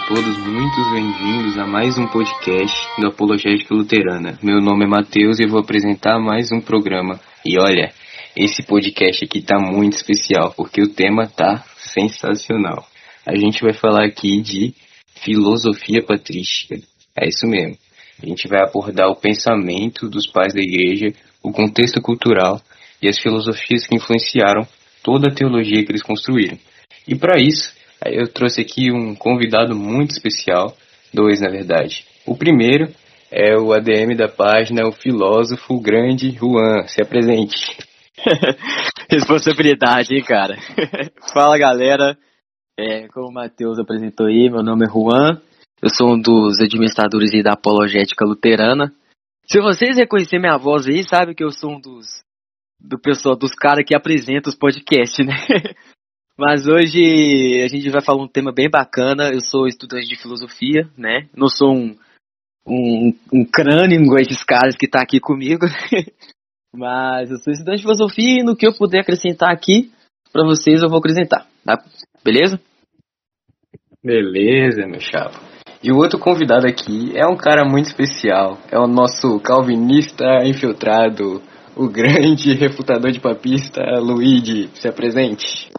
todos muito bem-vindos a mais um podcast do Apologética Luterana. Meu nome é Matheus e eu vou apresentar mais um programa. E olha, esse podcast aqui tá muito especial, porque o tema tá sensacional. A gente vai falar aqui de filosofia patrística. É isso mesmo. A gente vai abordar o pensamento dos pais da igreja, o contexto cultural e as filosofias que influenciaram toda a teologia que eles construíram. E para isso, eu trouxe aqui um convidado muito especial, dois na verdade. O primeiro é o ADM da página, o filósofo grande Juan. Se apresente. Responsabilidade, hein, cara? Fala, galera. Como o Matheus apresentou aí, meu nome é Juan. Eu sou um dos administradores aí da Apologética Luterana. Se vocês reconhecerem minha voz aí, sabe que eu sou um dos caras que apresenta os podcasts, né? Mas hoje a gente vai falar um tema bem bacana. Eu sou estudante de filosofia, né? Não sou um crânio igual esses caras que tá aqui comigo. Mas eu sou estudante de filosofia e no que eu puder acrescentar aqui pra vocês eu vou acrescentar, tá? Beleza? Beleza, meu chapa. E o outro convidado aqui é um cara muito especial. É o nosso calvinista infiltrado, o grande refutador de papista, Luigi. Se apresente.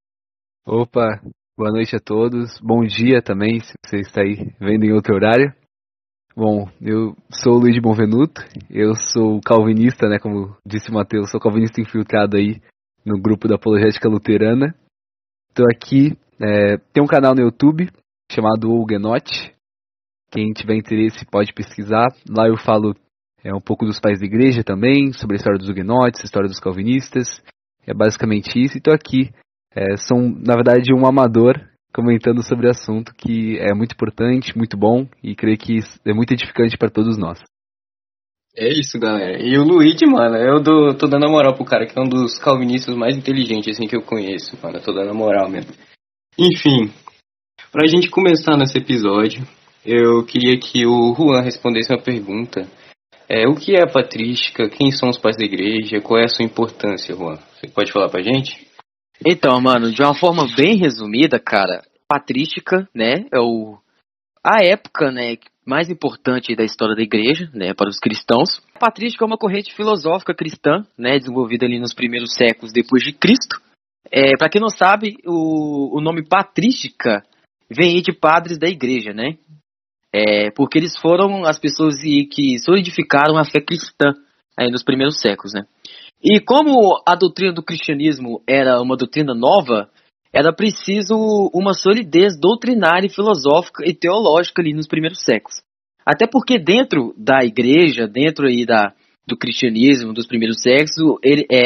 Opa, boa noite a todos. Bom dia também, se você está aí vendo em outro horário. Bom, eu sou o Luigi Bonvenuto, eu sou calvinista, né, como disse o Matheus, sou calvinista infiltrado aí no grupo da Apologética Luterana. Estou aqui, tem um canal no YouTube chamado Huguenote. Quem tiver interesse pode pesquisar. Lá eu falo um pouco dos pais da igreja também, sobre a história dos huguenotes, a história dos calvinistas. É basicamente isso. E estou aqui, sou na verdade um amador comentando sobre o assunto que é muito importante, muito bom e creio que é muito edificante para todos nós. É isso, galera. E o Luigi, mano, tô dando a moral pro cara, que é um dos calvinistas mais inteligentes assim que eu conheço, mano. Eu tô dando a moral mesmo. Enfim, pra gente começar nesse episódio, eu queria que o Juan respondesse uma pergunta. O que é a patrística? Quem são os pais da igreja? Qual é a sua importância, Juan? Você pode falar pra gente? Então, mano, de uma forma bem resumida, cara, patrística, né, a época, né, mais importante da história da igreja, né, para os cristãos. A patrística é uma corrente filosófica cristã, né, desenvolvida ali nos primeiros séculos depois de Cristo. Para quem não sabe, o nome patrística vem de padres da igreja, né, porque eles foram as pessoas que solidificaram a fé cristã aí nos primeiros séculos, né. E como a doutrina do cristianismo era uma doutrina nova, era preciso uma solidez doutrinária, filosófica e teológica ali nos primeiros séculos. Até porque dentro da igreja, dentro aí do cristianismo dos primeiros séculos,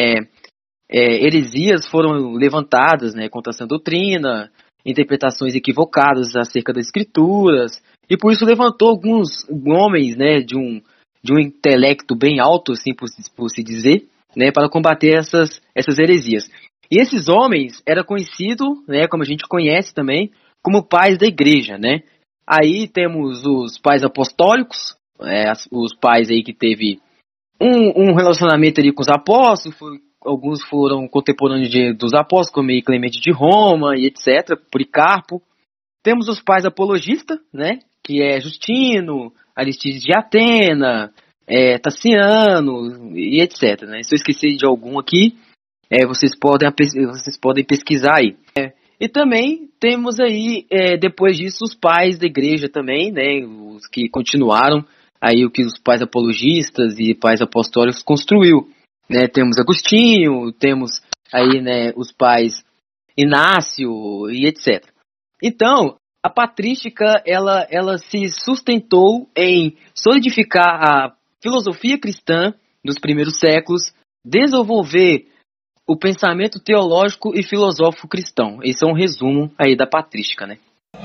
heresias foram levantadas, né, contra essa doutrina, interpretações equivocadas acerca das escrituras, e por isso levantou alguns homens, né, de um intelecto bem alto, assim por se dizer, né, para combater essas heresias. E esses homens eram conhecidos, né, como a gente conhece também, como pais da igreja, né. Aí temos os pais apostólicos, os pais aí que teve um relacionamento ali com os apóstolos, alguns foram contemporâneos dos apóstolos, como Clemente de Roma e etc., Policarpo. Temos os pais apologistas, né, que é Justino, Aristides de Atena, Tassiano e etc, né? Se eu esquecer de algum aqui, vocês podem pesquisar aí. E também temos aí, depois disso, os pais da igreja também, né? Os que continuaram aí o que os pais apologistas e pais apostólicos construiu, né? Temos Agostinho, temos aí, né, os pais Inácio e etc. Então, a patrística, ela se sustentou em solidificar a filosofia cristã dos primeiros séculos, desenvolver o pensamento teológico e filosófico cristão. Esse é um resumo aí da patrística, né?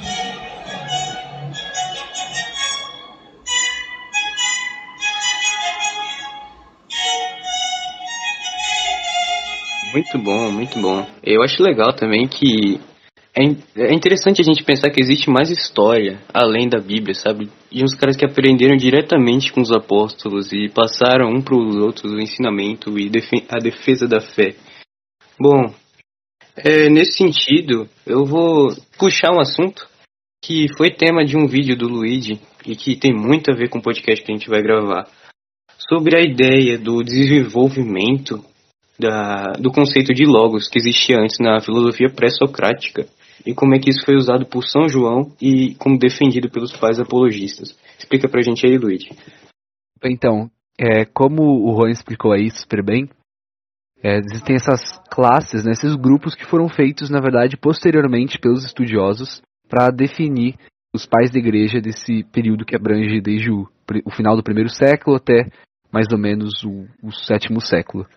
Muito bom, muito bom. Eu acho legal também que é interessante a gente pensar que existe mais história além da Bíblia, sabe? E uns caras que aprenderam diretamente com os apóstolos e passaram um para os outros o ensinamento e a defesa da fé. Bom, nesse sentido, eu vou puxar um assunto que foi tema de um vídeo do Luigi e que tem muito a ver com o podcast que a gente vai gravar, sobre a ideia do desenvolvimento do conceito de logos que existia antes na filosofia pré-socrática e como é que isso foi usado por São João e como defendido pelos pais apologistas. Explica pra gente aí, Luigi. Então, como o Juan explicou aí super bem, existem essas classes, né, esses grupos que foram feitos, na verdade, posteriormente pelos estudiosos para definir os pais da igreja desse período que abrange desde o final do primeiro século até mais ou menos o sétimo século.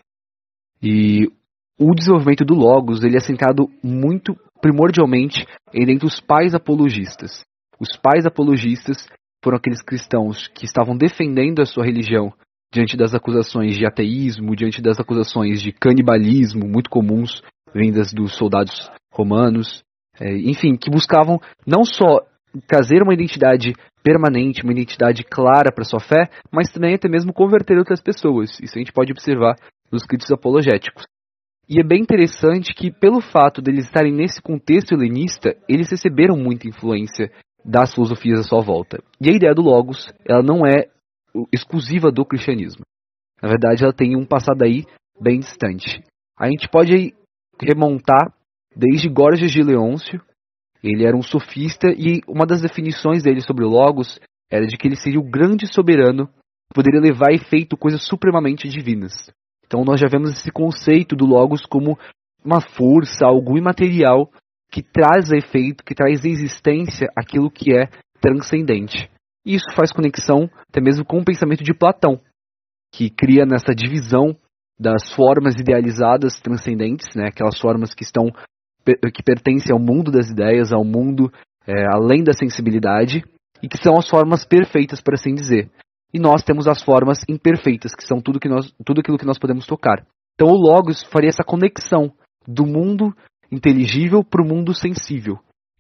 E o desenvolvimento do Logos ele é centrado muito primordialmente entre os pais apologistas. Os pais apologistas foram aqueles cristãos que estavam defendendo a sua religião diante das acusações de ateísmo, diante das acusações de canibalismo, muito comuns, vindas dos soldados romanos, enfim, que buscavam não só trazer uma identidade permanente, uma identidade clara para sua fé, mas também até mesmo converter outras pessoas. Isso a gente pode observar nos escritos apologéticos. E é bem interessante que, pelo fato deles estarem nesse contexto helenista, eles receberam muita influência das filosofias à sua volta. E a ideia do Logos, ela não é exclusiva do cristianismo. Na verdade, ela tem um passado aí bem distante. A gente pode aí remontar desde Gorgias de Leôncio. Ele era um sofista e uma das definições dele sobre o Logos era de que ele seria o grande soberano que poderia levar a efeito coisas supremamente divinas. Então nós já vemos esse conceito do Logos como uma força, algo imaterial que traz a efeito, que traz à existência aquilo que é transcendente. E isso faz conexão até mesmo com o pensamento de Platão, que cria nessa divisão das formas idealizadas transcendentes, né, aquelas formas que pertencem ao mundo das ideias, ao mundo além da sensibilidade, e que são as formas perfeitas, por assim dizer. E nós temos as formas imperfeitas, que são tudo aquilo que nós podemos tocar. Então o Logos faria essa conexão do mundo inteligível para o mundo sensível.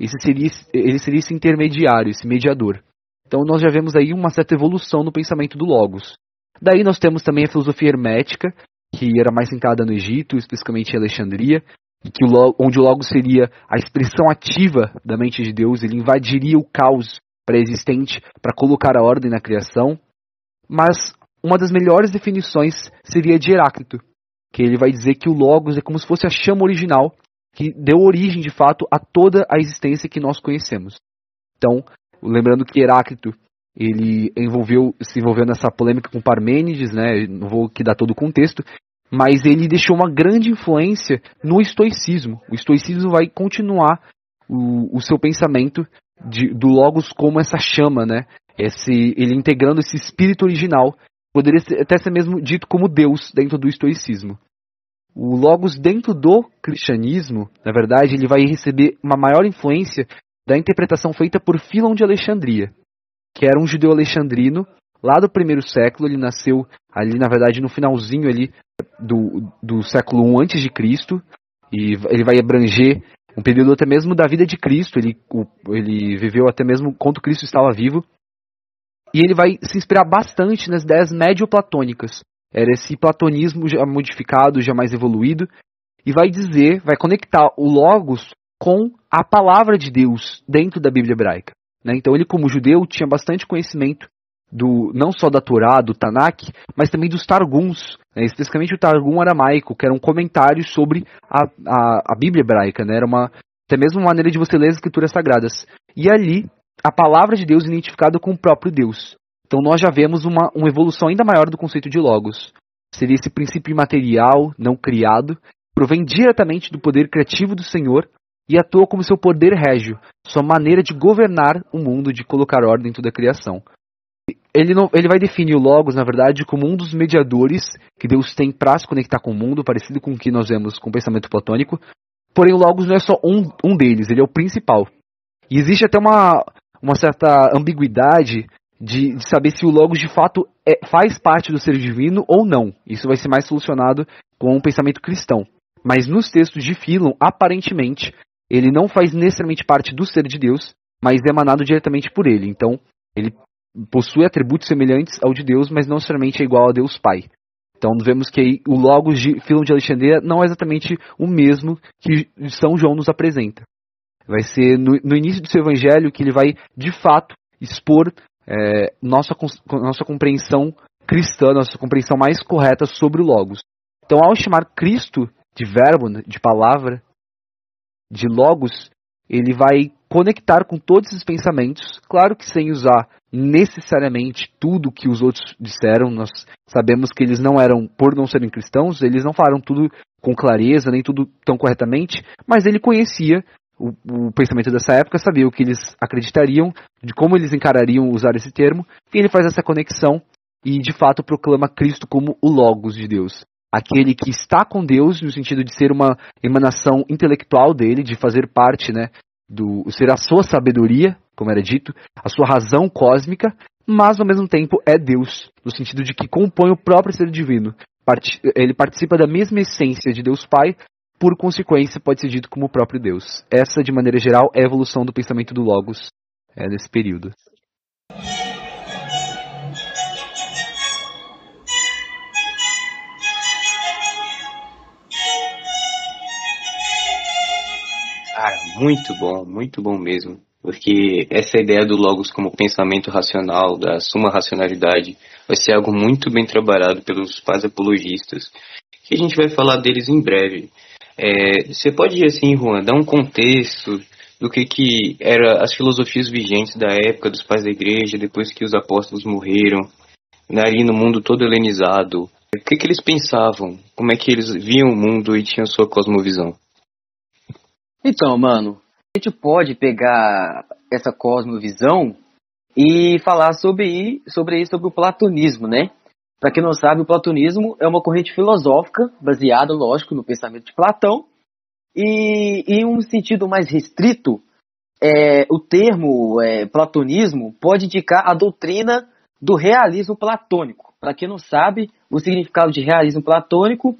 Ele seria esse intermediário, esse mediador. Então nós já vemos aí uma certa evolução no pensamento do Logos. Daí nós temos também a filosofia hermética, que era mais centrada no Egito, especificamente em Alexandria, onde o Logos seria a expressão ativa da mente de Deus, ele invadiria o caos pré-existente para colocar a ordem na criação. Mas uma das melhores definições seria de Heráclito, que ele vai dizer que o Logos é como se fosse a chama original que deu origem, de fato, a toda a existência que nós conhecemos. Então, lembrando que Heráclito ele se envolveu nessa polêmica com Parmênides, né? Não vou aqui dar todo o contexto, mas ele deixou uma grande influência no estoicismo. O estoicismo vai continuar o seu pensamento do Logos como essa chama, né? Ele integrando esse espírito original, poderia até ser mesmo dito como Deus dentro do estoicismo. O Logos dentro do cristianismo, na verdade, ele vai receber uma maior influência da interpretação feita por Filon de Alexandria, que era um judeu alexandrino, lá do primeiro século. Ele nasceu ali, na verdade, no finalzinho ali do século I a.C., e ele vai abranger um período até mesmo da vida de Cristo. Ele viveu até mesmo quando Cristo estava vivo, e ele vai se inspirar bastante nas ideias médio-platônicas. Era esse platonismo já modificado, já mais evoluído, e vai conectar o Logos com a palavra de Deus dentro da Bíblia hebraica. Né? Então ele, como judeu, tinha bastante conhecimento não só da Torá, do Tanakh, mas também dos Targums, né? Especificamente o Targum aramaico, que era um comentário sobre a Bíblia hebraica, né? Era até mesmo uma maneira de você ler as escrituras sagradas. E ali, a palavra de Deus identificada com o próprio Deus. Então nós já vemos uma evolução ainda maior do conceito de Logos. Seria esse princípio imaterial, não criado, provém diretamente do poder criativo do Senhor e atua como seu poder régio, sua maneira de governar o mundo, de colocar ordem em toda a criação. Ele vai definir o Logos, na verdade, como um dos mediadores que Deus tem para se conectar com o mundo, parecido com o que nós vemos com o pensamento platônico. Porém, o Logos não é só um deles, ele é o principal. E existe até uma certa ambiguidade de saber se o Logos de fato faz parte do ser divino ou não. Isso vai ser mais solucionado com o pensamento cristão. Mas nos textos de Filon, aparentemente, ele não faz necessariamente parte do ser de Deus, mas é emanado diretamente por ele. Então, ele possui atributos semelhantes ao de Deus, mas não necessariamente é igual a Deus Pai. Então, vemos que aí, o Logos de Filon de Alexandria não é exatamente o mesmo que São João nos apresenta. Vai ser no início do seu evangelho que ele vai, de fato, expor nossa compreensão cristã, nossa compreensão mais correta sobre o Logos. Então, ao chamar Cristo de verbo, de palavra, de Logos, ele vai conectar com todos esses pensamentos, claro que sem usar necessariamente tudo que os outros disseram. Nós sabemos que eles não eram, por não serem cristãos, eles não falaram tudo com clareza, nem tudo tão corretamente, mas ele conhecia o pensamento dessa época, sabia o que eles acreditariam, de como eles encarariam usar esse termo, e ele faz essa conexão e de fato proclama Cristo como o Logos de Deus. Aquele que está com Deus, no sentido de ser uma emanação intelectual dele, de fazer parte, né, ser a sua sabedoria, como era dito, a sua razão cósmica, mas ao mesmo tempo é Deus, no sentido de que compõe o próprio ser divino. Ele participa da mesma essência de Deus Pai, por consequência pode ser dito como o próprio Deus. Essa, de maneira geral, é a evolução do pensamento do Logos nesse período. Cara, muito bom mesmo. Porque essa ideia do Logos como pensamento racional, da suma racionalidade, vai ser algo muito bem trabalhado pelos pais apologistas, que a gente vai falar deles em breve. Você pode, assim, Juan, dar um contexto do que eram as filosofias vigentes da época dos pais da igreja, depois que os apóstolos morreram, ali no mundo todo helenizado. O que eles pensavam? Como é que eles viam o mundo e tinham sua cosmovisão? Então, mano, a gente pode pegar essa cosmovisão e falar sobre o platonismo, né? Para quem não sabe, o platonismo é uma corrente filosófica baseada, lógico, no pensamento de Platão. E em um sentido mais restrito, o termo platonismo pode indicar a doutrina do realismo platônico. Para quem não sabe, o significado de realismo platônico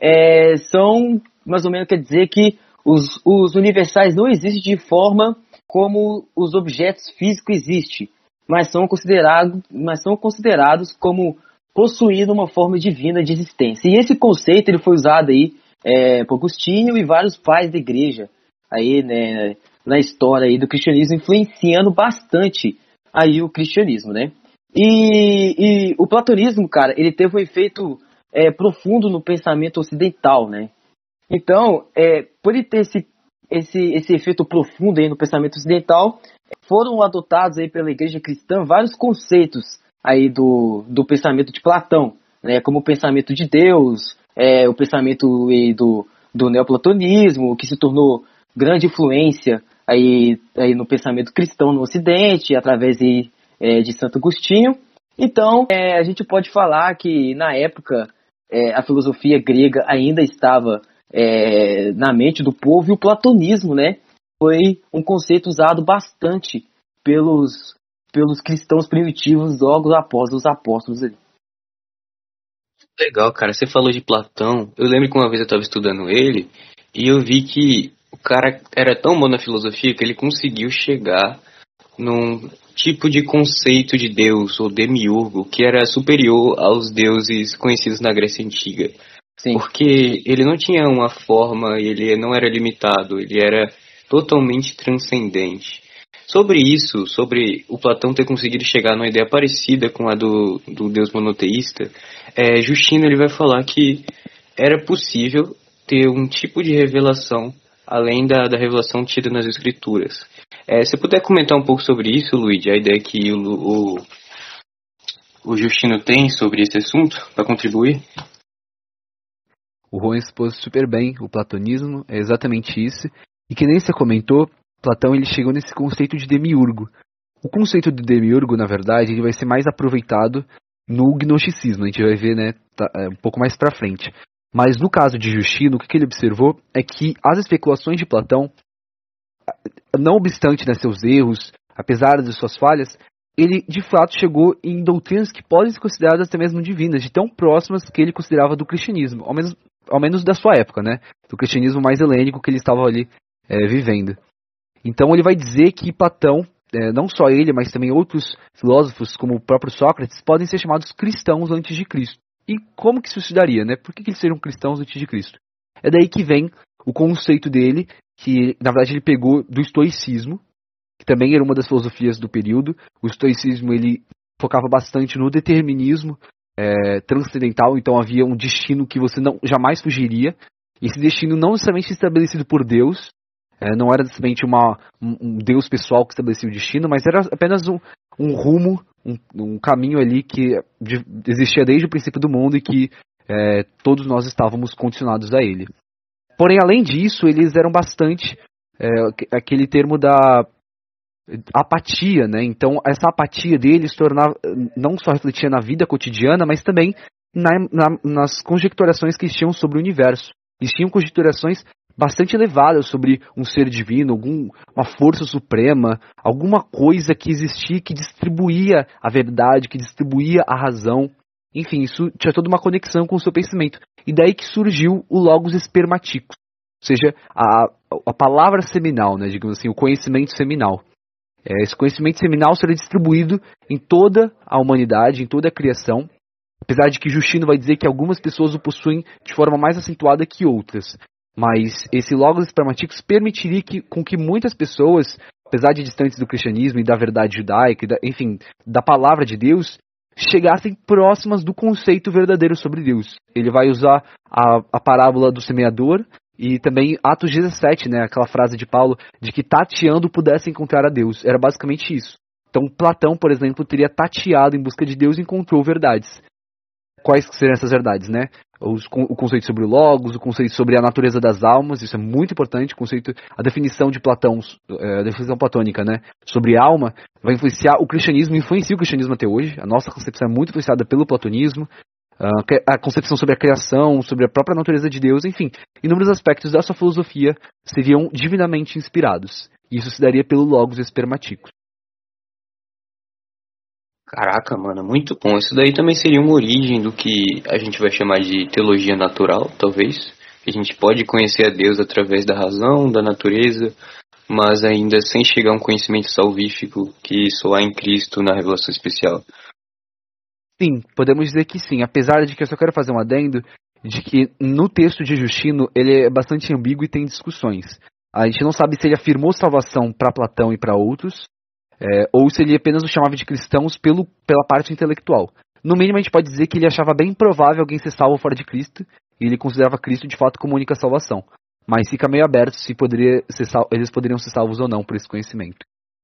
são, mais ou menos, quer dizer que os universais não existem de forma como os objetos físicos existem, mas são considerados como possuindo uma forma divina de existência. E esse conceito ele foi usado aí por Agostinho e vários pais da igreja aí, né, na história aí do cristianismo, influenciando bastante aí o cristianismo, né? E o platonismo, cara, ele teve um efeito profundo no pensamento ocidental, né? Então, por ele ter esse efeito profundo aí no pensamento ocidental, foram adotados aí pela igreja cristã vários conceitos aí do pensamento de Platão, né, como o pensamento de Deus, o pensamento aí do neoplatonismo, que se tornou grande influência aí no pensamento cristão no Ocidente, através aí, de Santo Agostinho. Então, a gente pode falar que na época a filosofia grega ainda estava na mente do povo, e o platonismo, né, foi um conceito usado bastante pelos cristãos primitivos logo após os apóstolos ali. Legal, cara. Você falou de Platão. Eu lembro que uma vez eu estava estudando ele e eu vi que o cara era tão bom na filosofia que ele conseguiu chegar num tipo de conceito de Deus, ou demiurgo, que era superior aos deuses conhecidos na Grécia Antiga. Sim. Porque ele não tinha uma forma, ele não era limitado, ele era totalmente transcendente. Sobre isso, sobre o Platão ter conseguido chegar numa ideia parecida com a do Deus monoteísta, Justino ele vai falar que era possível ter um tipo de revelação além da revelação tida nas Escrituras. Se puder comentar um pouco sobre isso, Luigi, a ideia que o Justino tem sobre esse assunto, para contribuir? O Juan expôs super bem o platonismo, é exatamente isso. E que nem você comentou, Platão ele chegou nesse conceito de demiurgo. O conceito de demiurgo, na verdade, ele vai ser mais aproveitado no gnosticismo. A gente vai ver, né, um pouco mais pra frente. Mas no caso de Justino, o que ele observou é que as especulações de Platão, não obstante, né, seus erros, apesar de suas falhas, ele de fato chegou em doutrinas que podem ser consideradas até mesmo divinas, de tão próximas que ele considerava do cristianismo, ao menos da sua época, né, do cristianismo mais helênico que ele estava ali vivendo. Então ele vai dizer que Platão, não só ele, mas também outros filósofos, como o próprio Sócrates, podem ser chamados cristãos antes de Cristo. E como que isso se daria, né? Por que eles seriam cristãos antes de Cristo? É daí que vem o conceito dele que na verdade ele pegou do estoicismo, que também era uma das filosofias do período. O estoicismo ele focava bastante no determinismo transcendental, então havia um destino que você jamais fugiria. Esse destino não necessariamente estabelecido por Deus, não era necessariamente um Deus pessoal que estabelecia o destino, mas era apenas um rumo, um caminho ali que existia desde o princípio do mundo e que todos nós estávamos condicionados a ele. Porém, além disso, eles eram bastante aquele termo da apatia, né? Então, essa apatia deles não só refletia na vida cotidiana, mas também nas conjecturações que eles tinham sobre o universo. Eles tinham conjecturações bastante elevadas sobre um ser divino, uma força suprema, alguma coisa que existia que distribuía a verdade, que distribuía a razão. Enfim, isso tinha toda uma conexão com o seu pensamento. E daí que surgiu o Logos Espermaticus, ou seja, a palavra seminal, né, digamos assim, o conhecimento seminal. Esse conhecimento seminal será distribuído em toda a humanidade, em toda a criação, apesar de que Justino vai dizer que algumas pessoas o possuem de forma mais acentuada que outras. Mas esse Logos Espermaticus permitiria com que muitas pessoas, apesar de distantes do cristianismo e da verdade judaica, enfim, da palavra de Deus, chegassem próximas do conceito verdadeiro sobre Deus. Ele vai usar a parábola do semeador e também Atos 17, né, aquela frase de Paulo, de que tateando pudesse encontrar a Deus. Era basicamente isso. Então Platão, por exemplo, teria tateado em busca de Deus e encontrou verdades. Quais seriam essas verdades, né? O conceito sobre o Logos, o conceito sobre a natureza das almas, isso é muito importante, a definição de Platão, a definição platônica, né, sobre alma, vai influenciar o cristianismo, influencia o cristianismo até hoje. A nossa concepção é muito influenciada pelo platonismo, a concepção sobre a criação, sobre a própria natureza de Deus, enfim, inúmeros aspectos dessa filosofia seriam divinamente inspirados. Isso se daria pelo Logos Espermaticus. Caraca, mano, muito bom. Isso daí também seria uma origem do que a gente vai chamar de teologia natural, talvez. A gente pode conhecer a Deus através da razão, da natureza, mas ainda sem chegar a um conhecimento salvífico que só há em Cristo na revelação especial. Sim, podemos dizer que sim, apesar de que eu só quero fazer um adendo de que no texto de Justino ele é bastante ambíguo e tem discussões. A gente não sabe se ele afirmou salvação para Platão e para outros, ou se ele apenas os chamava de cristãos pela parte intelectual. No mínimo, a gente pode dizer que ele achava bem provável alguém ser salvo fora de Cristo, e ele considerava Cristo de fato como única salvação. Mas fica meio aberto se eles poderiam ser salvos ou não por esse conhecimento.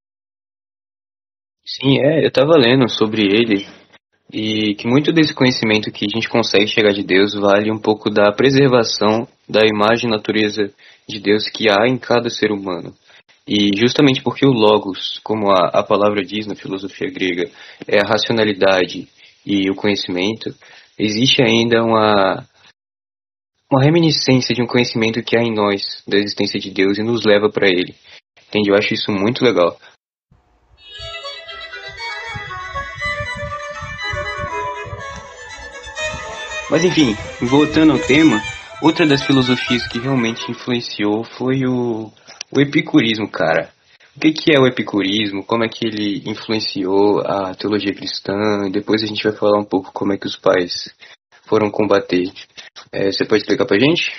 Sim, eu estava lendo sobre ele, e que muito desse conhecimento que a gente consegue chegar de Deus vale um pouco da preservação da imagem e natureza de Deus que há em cada ser humano. E justamente porque o Logos, como a palavra diz na filosofia grega, é a racionalidade e o conhecimento, existe ainda uma reminiscência de um conhecimento que há em nós, da existência de Deus, e nos leva para ele. Entende? Eu acho isso muito legal. Mas enfim, voltando ao tema, outra das filosofias que realmente influenciou foi o epicurismo, cara. O que é o epicurismo? Como é que ele influenciou a teologia cristã? E depois a gente vai falar um pouco como é que os pais foram combater. Você pode explicar pra gente?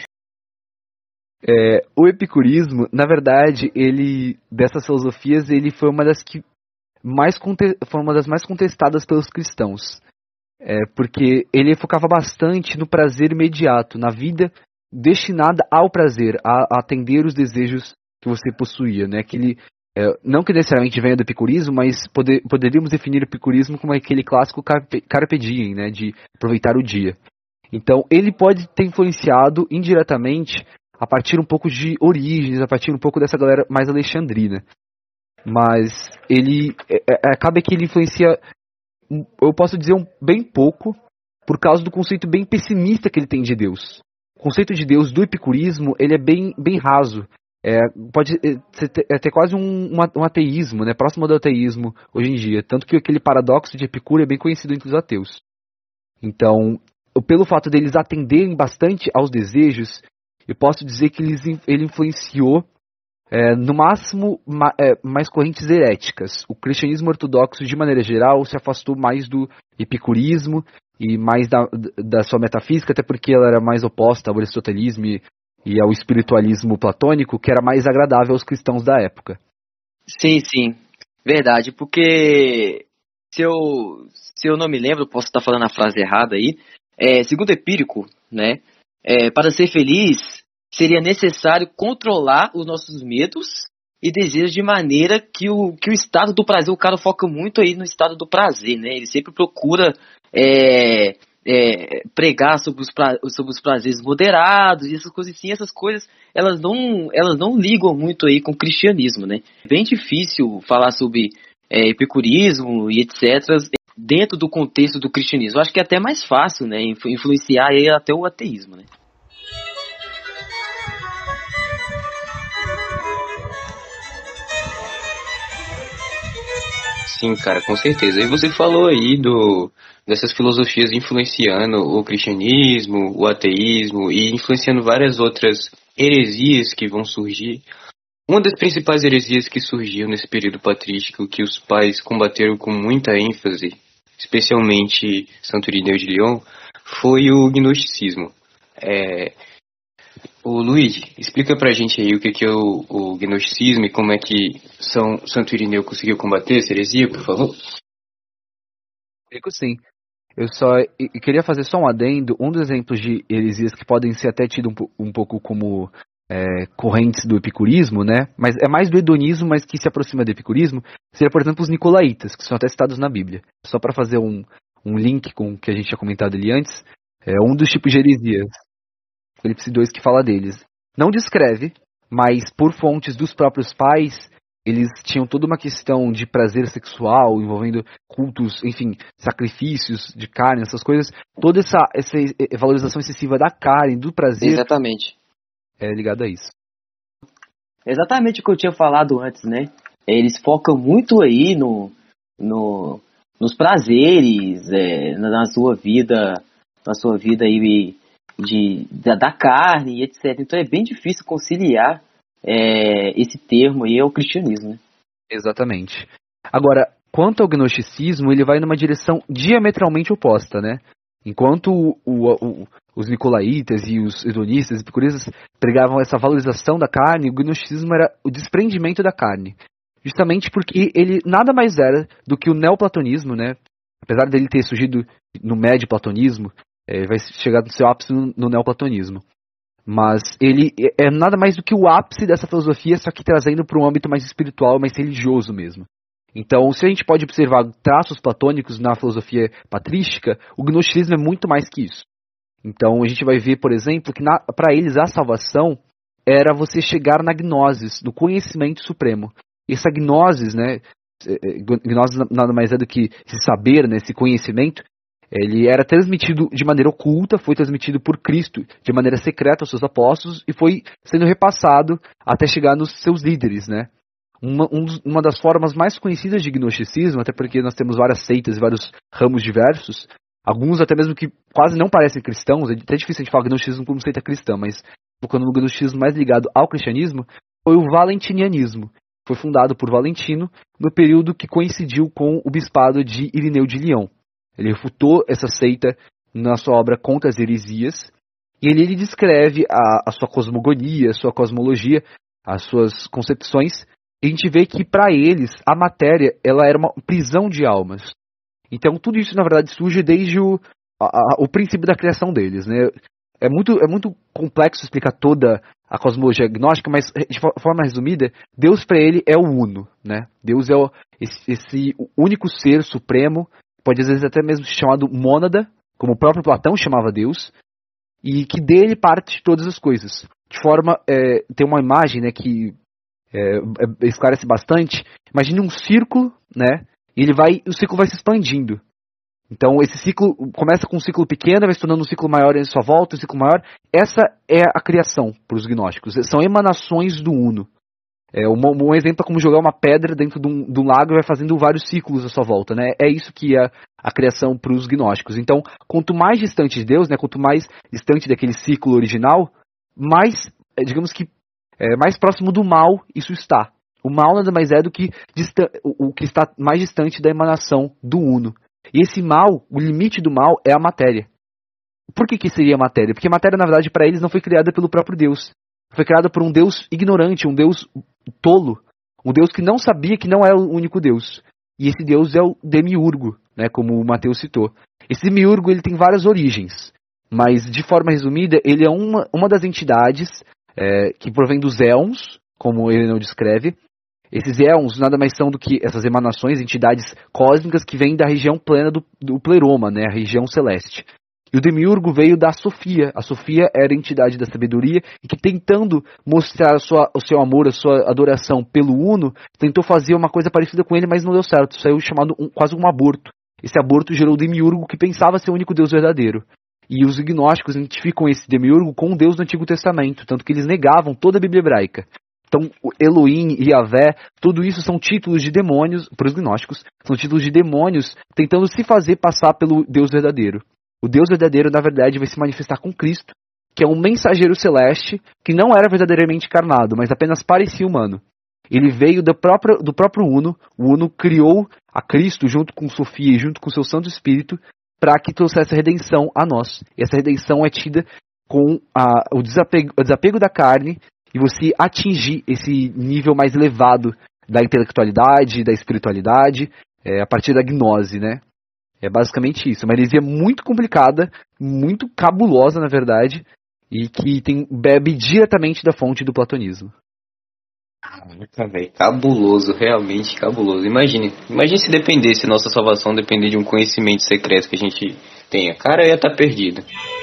O epicurismo, na verdade, dessas filosofias, ele foi uma das mais contestadas pelos cristãos. Porque ele focava bastante no prazer imediato, na vida destinada ao prazer, a atender os desejos que você possuía, né? Não que necessariamente venha do epicurismo, mas poderíamos definir o epicurismo como aquele clássico carpe diem, né? De aproveitar o dia. Então, ele pode ter influenciado indiretamente a partir um pouco de Orígenes, a partir um pouco dessa galera mais alexandrina. Mas ele acaba que ele influencia, eu posso dizer, bem pouco, por causa do conceito bem pessimista que ele tem de Deus. O conceito de Deus do epicurismo, ele é bem raso. Pode ter quase um ateísmo, né, próximo do ateísmo hoje em dia. Tanto que aquele paradoxo de Epicuro é bem conhecido entre os ateus. Então, pelo fato deles atenderem bastante aos desejos, eu posso dizer que ele influenciou, no máximo, mais correntes heréticas. O cristianismo ortodoxo, de maneira geral, se afastou mais do epicurismo e mais da sua metafísica, até porque ela era mais oposta ao aristotelismo e e ao espiritualismo platônico, que era mais agradável aos cristãos da época. Sim, verdade, porque se eu não me lembro, posso estar falando a frase errada aí, segundo Epírico, né, para ser feliz seria necessário controlar os nossos medos e desejos de maneira que o estado do prazer, o cara foca muito aí no estado do prazer, né, ele sempre procura pregar sobre os prazeres moderados e essas coisas assim, essas coisas elas não ligam muito aí com o cristianismo, né? É bem difícil falar sobre epicurismo e etc. dentro do contexto do cristianismo. Eu acho que é até mais fácil, né, influenciar aí até o ateísmo, né? Sim, cara, com certeza. E você falou aí dessas filosofias influenciando o cristianismo, o ateísmo e influenciando várias outras heresias que vão surgir. Uma das principais heresias que surgiu nesse período patrístico, que os pais combateram com muita ênfase, especialmente Santo Irineu de Lyon, foi o gnosticismo. Ô Luigi, explica pra gente aí o que é o gnosticismo e como é que Santo Irineu conseguiu combater essa heresia, por favor? Explico sim. Eu queria fazer só um adendo. Um dos exemplos de heresias que podem ser até tido um pouco como correntes do epicurismo, né? Mas é mais do hedonismo, mas que se aproxima do epicurismo, seria, por exemplo, os nicolaítas, que são até citados na Bíblia. Só para fazer um link com o que a gente tinha comentado ali antes, é um dos tipos de heresias. Filipenses 2 que fala deles. Não descreve, mas por fontes dos próprios pais, eles tinham toda uma questão de prazer sexual, envolvendo cultos, enfim, sacrifícios de carne, essas coisas. Toda essa valorização excessiva da carne, do prazer. Exatamente. É ligado a isso. Exatamente o que eu tinha falado antes, né? Eles focam muito aí nos prazeres, na sua vida aí da carne e etc. Então é bem difícil conciliar esse termo aí ao cristianismo, né? Exatamente. Agora, quanto ao gnosticismo, ele vai numa direção diametralmente oposta, né? Enquanto os nicolaítas e os hedonistas e epicuristas pregavam essa valorização da carne, o gnosticismo era o desprendimento da carne. Justamente porque ele nada mais era do que o neoplatonismo, né? Apesar dele ter surgido no médio platonismo, vai chegar no seu ápice no neoplatonismo. Mas ele é nada mais do que o ápice dessa filosofia, só que trazendo para um âmbito mais espiritual, mais religioso mesmo. Então, se a gente pode observar traços platônicos na filosofia patrística, o gnosticismo é muito mais que isso. Então, a gente vai ver, por exemplo, que para eles a salvação era você chegar na gnosis, do conhecimento supremo. E essa gnosis, né, gnosis nada mais é do que esse saber, né, esse conhecimento, ele era transmitido de maneira oculta, foi transmitido por Cristo de maneira secreta aos seus apóstolos e foi sendo repassado até chegar nos seus líderes, né? Uma das formas mais conhecidas de gnosticismo, até porque nós temos várias seitas e vários ramos diversos, alguns até mesmo que quase não parecem cristãos, é até difícil a gente falar gnosticismo como seita cristã, mas focando no gnosticismo mais ligado ao cristianismo, foi o valentinianismo. Foi fundado por Valentino no período que coincidiu com o bispado de Irineu de Lyon. Ele refutou essa seita na sua obra Contra as Heresias, e ele descreve a sua cosmogonia, a sua cosmologia, as suas concepções, e a gente vê que para eles a matéria ela era uma prisão de almas. Então tudo isso na verdade surge desde o princípio da criação deles, né? É muito complexo explicar toda a cosmologia agnóstica, mas de forma resumida, Deus para ele é o uno, né? Deus é esse único ser supremo, pode às vezes até mesmo ser chamado mônada, como o próprio Platão chamava Deus, e que dele parte todas as coisas. De forma, tem uma imagem, né, que esclarece bastante. Imagine um círculo, né, e o círculo vai se expandindo. Então esse ciclo começa com um ciclo pequeno, vai se tornando um ciclo maior em sua volta, um ciclo maior. Essa é a criação para os gnósticos, são emanações do uno. Um exemplo é como jogar uma pedra dentro de um lago e vai fazendo vários ciclos à sua volta, né? É isso que é a criação para os gnósticos. Então, quanto mais distante de Deus, né, quanto mais distante daquele ciclo original, mais, digamos que, mais próximo do mal isso está. O mal nada mais é do que o que está mais distante da emanação do uno. E esse mal, o limite do mal é a matéria. por que seria matéria? Porque matéria, na verdade, para eles não foi criada pelo próprio Deus. Foi criada por um Deus ignorante, um Deus tolo. Um Deus que não sabia que não é o único Deus. E esse Deus é o Demiurgo, né, como o Mateus citou. Esse Demiurgo ele tem várias origens, mas de forma resumida, ele é uma das entidades que provém dos éons, como ele não descreve. Esses éons nada mais são do que essas emanações, entidades cósmicas que vêm da região plena do pleroma, né, a região celeste. E o Demiurgo veio da Sofia. A Sofia era a entidade da sabedoria e que, tentando mostrar o seu amor, a sua adoração pelo Uno, tentou fazer uma coisa parecida com ele, mas não deu certo. Saiu chamado quase um aborto. Esse aborto gerou o Demiurgo, que pensava ser o único Deus verdadeiro. E os gnósticos identificam esse Demiurgo com o Deus do Antigo Testamento, tanto que eles negavam toda a Bíblia hebraica. Então, Elohim e Yahvé, tudo isso são títulos de demônios, para os gnósticos, são títulos de demônios tentando se fazer passar pelo Deus verdadeiro. O Deus verdadeiro, na verdade, vai se manifestar com Cristo, que é um mensageiro celeste que não era verdadeiramente encarnado, mas apenas parecia humano. Ele veio do próprio Uno. O Uno criou a Cristo junto com Sofia e junto com seu Santo Espírito para que trouxesse a redenção a nós. E essa redenção é tida com o desapego da carne e você atingir esse nível mais elevado da intelectualidade, da espiritualidade, a partir da gnose, né? É basicamente isso. Uma heresia muito complicada, muito cabulosa, na verdade, e que bebe diretamente da fonte do platonismo. Caraca, velho, cabuloso, realmente cabuloso. Imagine se dependesse, nossa salvação depender de um conhecimento secreto que a gente tenha. Cara, ia estar perdido.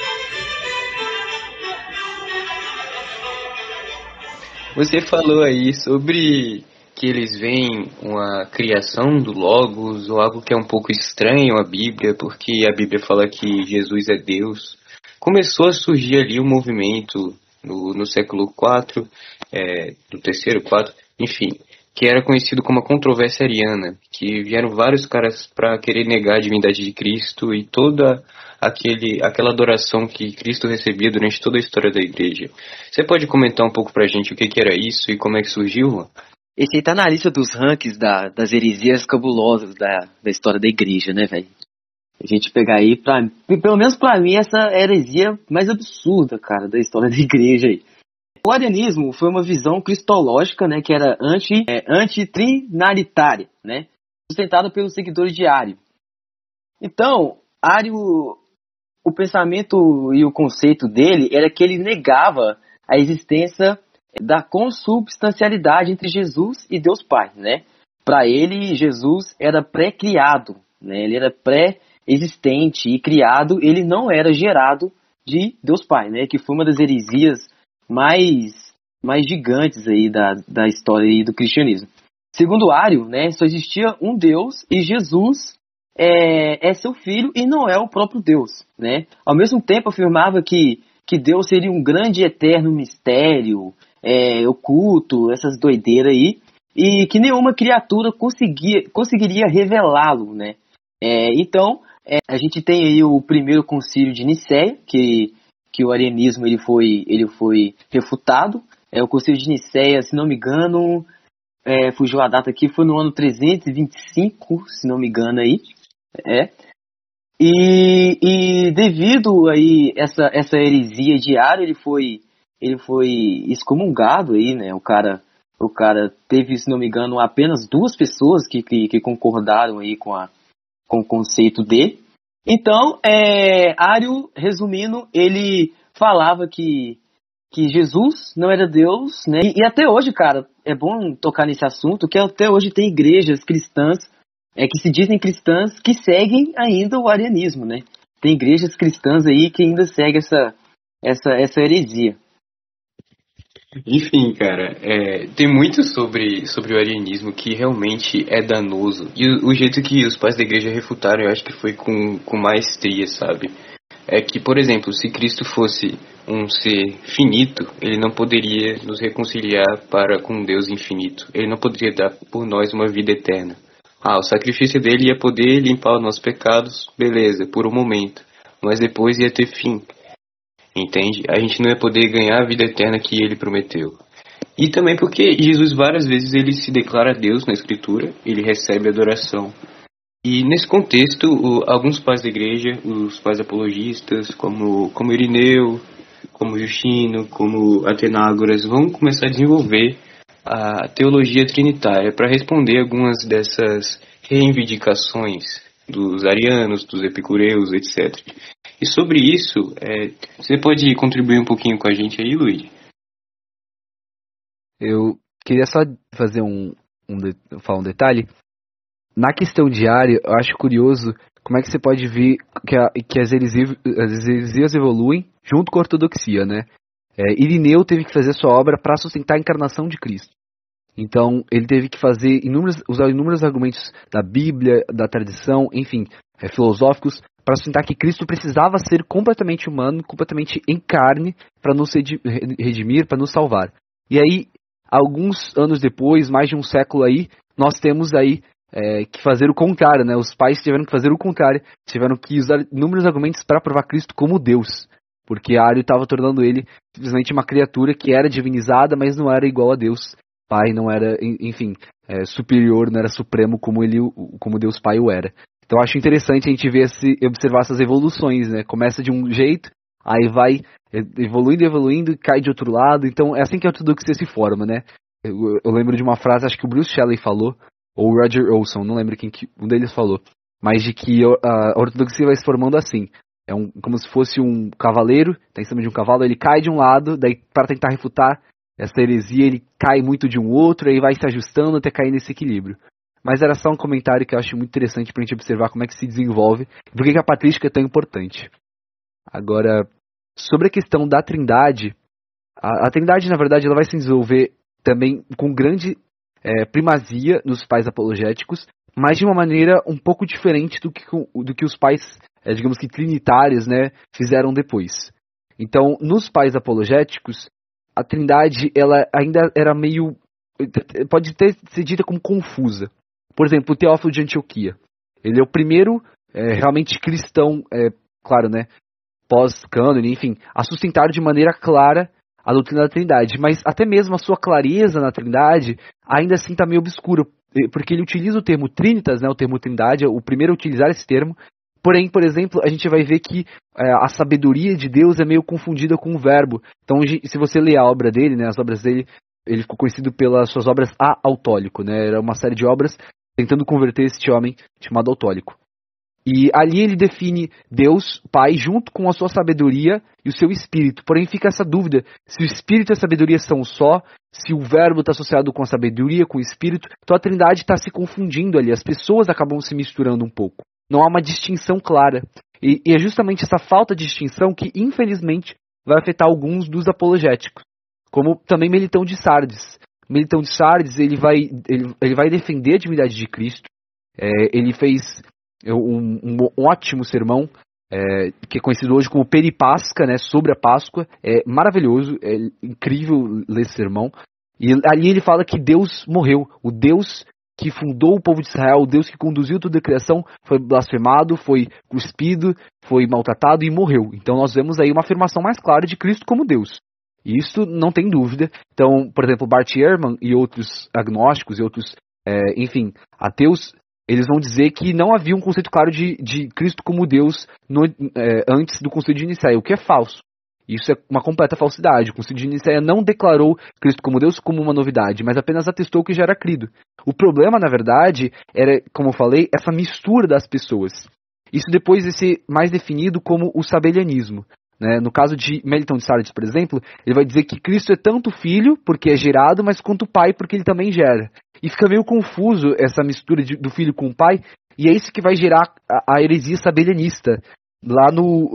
Você falou aí sobre que eles veem uma criação do Logos, ou algo que é um pouco estranho à Bíblia, porque a Bíblia fala que Jesus é Deus. Começou a surgir ali um movimento no século IV, do terceiro, IV, enfim, que era conhecido como a controvérsia ariana, que vieram vários caras para querer negar a divindade de Cristo e toda aquela adoração que Cristo recebia durante toda a história da igreja. Você pode comentar um pouco pra gente o que era isso e como é que surgiu? Esse aí tá na lista dos rankings das heresias cabulosas da história da igreja, né, velho? A gente pegar aí, pelo menos pra mim, essa é a heresia mais absurda, cara, da história da igreja aí. O arianismo foi uma visão cristológica, né, que era anti-trinaritária, né, sustentada pelos seguidores de Ário. Então, Ário, o pensamento e o conceito dele era que ele negava a existência da consubstancialidade entre Jesus e Deus Pai, né? Para ele, Jesus era pré-criado, né? Ele era pré-existente e criado, ele não era gerado de Deus Pai, né? Que foi uma das heresias mais gigantes aí da história aí do cristianismo. Segundo Ário, né, só existia um Deus e Jesus é seu filho e não é o próprio Deus, né? Ao mesmo tempo afirmava que Deus seria um grande e eterno mistério, oculto, essas doideiras aí, e que nenhuma criatura conseguiria revelá-lo, né? Então, a gente tem aí o primeiro concílio de Nicéia, que o arianismo ele foi refutado. O concílio de Nicéia, se não me engano, fugiu a data aqui, foi no ano 325, se não me engano aí. E devido aí essa heresia de Ário, ele foi excomungado aí, né? O cara teve, se não me engano, apenas 2 pessoas que concordaram aí com o conceito dele. Então, Ário, resumindo, ele falava que Jesus não era Deus, né? E até hoje, cara, é bom tocar nesse assunto, que até hoje tem igrejas cristãs que se dizem cristãs que seguem ainda o arianismo, né? Tem igrejas cristãs aí que ainda seguem essa heresia. Enfim, cara, tem muito sobre o arianismo que realmente é danoso. E o jeito que os pais da igreja refutaram, eu acho que foi com maestria, sabe? É que, por exemplo, se Cristo fosse um ser finito, ele não poderia nos reconciliar com um Deus infinito. Ele não poderia dar por nós uma vida eterna. O sacrifício dele ia poder limpar os nossos pecados, beleza, por um momento. Mas depois ia ter fim. Entende? A gente não ia poder ganhar a vida eterna que ele prometeu. E também porque Jesus várias vezes ele se declara Deus na Escritura, ele recebe adoração. E nesse contexto, alguns pais da igreja, os pais apologistas, como Irineu, como Justino, como Atenágoras, vão começar a desenvolver a teologia trinitária para responder algumas dessas reivindicações dos arianos, dos epicureus, etc. E sobre isso, você pode contribuir um pouquinho com a gente aí, Luiz? Eu queria só fazer falar um detalhe. Na questão diária, eu acho curioso como é que você pode ver que as heresias evoluem junto com a ortodoxia, né? Irineu teve que fazer sua obra para sustentar a encarnação de Cristo. Então, ele teve que usar inúmeros argumentos da Bíblia, da tradição, enfim, filosóficos, para sustentar que Cristo precisava ser completamente humano, completamente em carne, para nos redimir, para nos salvar. E aí, alguns anos depois, mais de um século aí, nós temos aí que fazer o contrário, né? Os pais tiveram que fazer o contrário, tiveram que usar inúmeros argumentos para provar Cristo como Deus, porque Ario estava tornando ele simplesmente uma criatura que era divinizada, mas não era igual a Deus Pai, não era, enfim, superior, não era supremo como Deus Pai o era. Então acho interessante a gente observar essas evoluções, né? Começa de um jeito, aí vai evoluindo, cai de outro lado. Então é assim que a ortodoxia se forma, né? Eu lembro de uma frase, acho que o Bruce Shelley falou, ou o Roger Olson, não lembro quem que um deles falou, mas de que a ortodoxia vai se formando assim. Como se fosse um cavaleiro, tá em cima de um cavalo, ele cai de um lado, daí para tentar refutar essa heresia, ele cai muito de um outro, aí vai se ajustando até cair nesse equilíbrio. Mas era só um comentário que eu acho muito interessante pra gente observar como é que se desenvolve e por que a patrística é tão importante. Agora, sobre a questão da Trindade, a Trindade, na verdade, ela vai se desenvolver também com grande primazia nos pais apologéticos, mas de uma maneira um pouco diferente do que os pais, digamos que trinitários, né, fizeram depois. Então, nos pais apologéticos, a Trindade ela ainda era meio, pode ser dita como confusa. Por exemplo, o Teófilo de Antioquia. Ele é o primeiro realmente cristão, claro, né, pós-cânone, enfim, a sustentar de maneira clara a doutrina da Trindade. Mas até mesmo a sua clareza na Trindade ainda assim está meio obscura, porque ele utiliza o termo Trinitas, né, o termo Trindade, é o primeiro a utilizar esse termo. Porém, por exemplo, a gente vai ver que a sabedoria de Deus é meio confundida com o verbo. Então, se você ler a obra dele, né, as obras dele, ele ficou conhecido pelas suas obras Autólico, né, era uma série de obras tentando converter este homem chamado Autólico. E ali ele define Deus, Pai, junto com a sua sabedoria e o seu espírito. Porém, fica essa dúvida, se o espírito e a sabedoria são só, se o verbo está associado com a sabedoria, com o espírito, então a Trindade está se confundindo ali, as pessoas acabam se misturando um pouco. Não há uma distinção clara. E é justamente essa falta de distinção que, infelizmente, vai afetar alguns dos apologéticos. Como também Melitão de Sardes. Melitão de Sardes, ele vai defender a divindade de Cristo. Ele fez um ótimo sermão, que é conhecido hoje como Peripasca, né, sobre a Páscoa. É maravilhoso, é incrível ler esse sermão. E ali ele fala que Deus morreu. O Deus que fundou o povo de Israel, o Deus que conduziu toda a criação, foi blasfemado, foi cuspido, foi maltratado e morreu. Então nós vemos aí uma afirmação mais clara de Cristo como Deus. E isso não tem dúvida. Então, por exemplo, Bart Ehrman e outros agnósticos e outros, enfim, ateus, eles vão dizer que não havia um conceito claro de Cristo como Deus antes do Concílio de Nicéia, o que é falso. Isso é uma completa falsidade. O Concílio de Nicéia não declarou Cristo como Deus como uma novidade, mas apenas atestou que já era crido. O problema, na verdade, era, como eu falei, essa mistura das pessoas. Isso depois vai ser mais definido como o sabelianismo. Né? No caso de Melitão de Sardes, por exemplo, ele vai dizer que Cristo é tanto filho, porque é gerado, mas quanto pai, porque ele também gera. E fica meio confuso essa mistura do filho com o pai, e é isso que vai gerar a heresia sabelianista. Lá